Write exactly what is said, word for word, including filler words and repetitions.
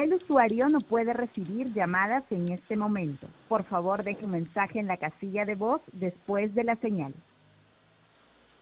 El usuario no puede recibir llamadas en este momento. Por favor, deje un mensaje en la casilla de voz después de la señal.